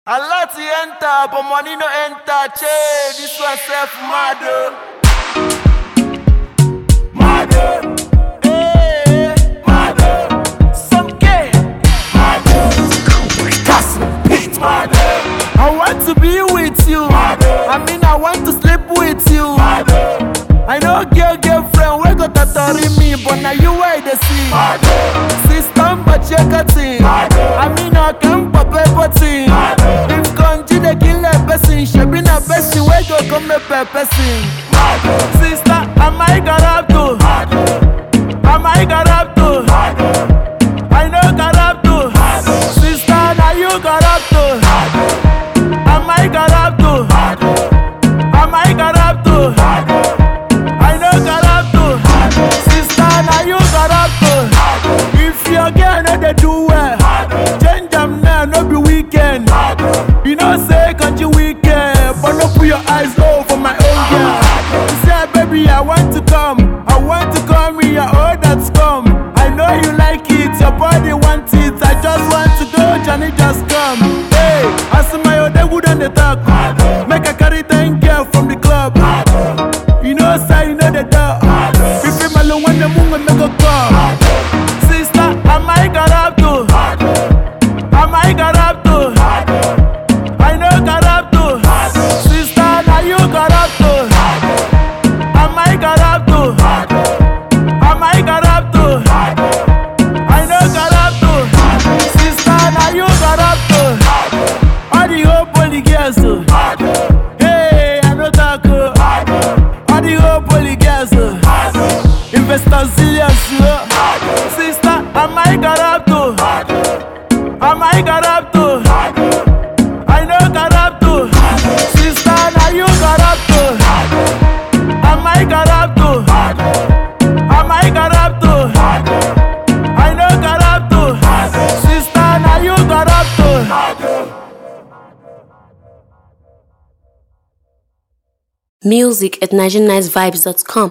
A lot to enter, but money no enter. Che, this one self mad. Mad. Hey, mad. Some gay. Mad. Mad. I want to be with you. Mad. I mean, I want to sleep with you. Mad. I know girlfriend, we got to me, but now you wait to see. Mad. System, but you got it. I mean, I can't pop everything. If country they kill a person, she be a person, we go come a person. Sister, am I got up to? Am I got up to? I know got up to. Sister, now you got up to. Am I got up to? Am I got up to? I know got up to. Sister, now you got up to. If your girl know they do well, change them now, no be weekend. You know say country weekend, but no put your eyes low for my own girl. You say baby I want to come in your own that's come. I know you like it, your body want it. I just want to go, Johnny just come. Hey, I see my old wood on the talk. Make a carry 10 girl from the club. You know say you know the dog. If you malo when the moon make a call. Sister, am I got up to? Am I got up to? I know got up to. Sister, now you got up to. Am I got up to? Am I got up to? I know got up to. Sister, now you got up to. All the whole poly girls too. Hey, I know talk. All the whole poly girls too. Investors serious. Sister, am I got up to? Am I got up to? I know got up to. Sister, now you got up to. Am I got up to? Am I got up to? I know got up to. Sister, now you got up to. Music at NigerianNiceVibes.com.